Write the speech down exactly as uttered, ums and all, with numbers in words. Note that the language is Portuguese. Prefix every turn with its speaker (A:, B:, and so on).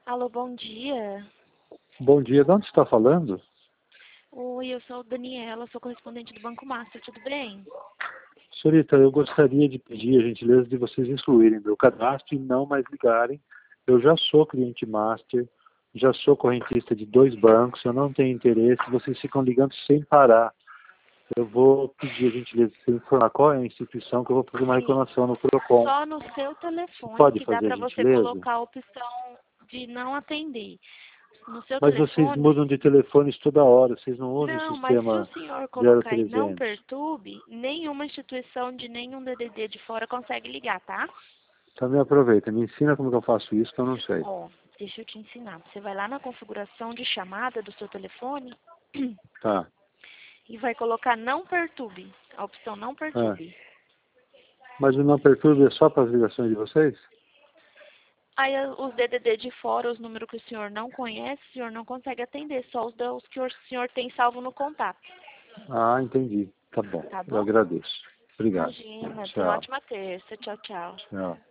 A: Alô, bom dia.
B: Bom dia, de onde você está falando?
A: Oi, eu sou Daniela, sou correspondente do Banco Master, tudo bem?
B: Senhorita, eu gostaria de pedir a gentileza de vocês excluírem meu cadastro e não mais ligarem. Eu já sou cliente Master, já sou correntista de dois bancos, eu não tenho interesse, vocês ficam ligando sem parar. Eu vou pedir a gentileza de você informar qual é a instituição que eu vou fazer uma
A: Sim.
B: reclamação no Procon.
A: Só no seu
B: Você
A: telefone
B: pode
A: que dá
B: fazer a
A: para você
B: gentileza?
A: colocar a opção de não atender. No seu
B: Mas vocês
A: telefone...
B: mudam de telefones toda hora, vocês não usam o
A: Não, mas se o
B: sistema
A: senhor
B: zero
A: colocar em não
B: trezentos.
A: perturbe, nenhuma instituição de nenhum D D D de fora consegue ligar, tá?
B: Então me aproveita, me ensina como que eu faço isso, que eu não sei.
A: Ó, deixa eu te ensinar. Você vai lá na configuração de chamada do seu telefone
B: Tá.
A: e vai colocar não perturbe, a opção não
B: Ah.
A: perturbe.
B: Mas o não perturbe é só para as ligações de vocês?
A: Aí a- os D D D de fora, os números que o senhor não conhece, o senhor não consegue atender, só os, da- os que o senhor tem salvo no contato.
B: Ah, entendi. Tá bom.
A: Tá
B: Eu
A: bom?
B: agradeço. Obrigado.
A: Imagina, tenha uma
B: Tchau.
A: ótima terça. Tchau, tchau.
B: Tchau.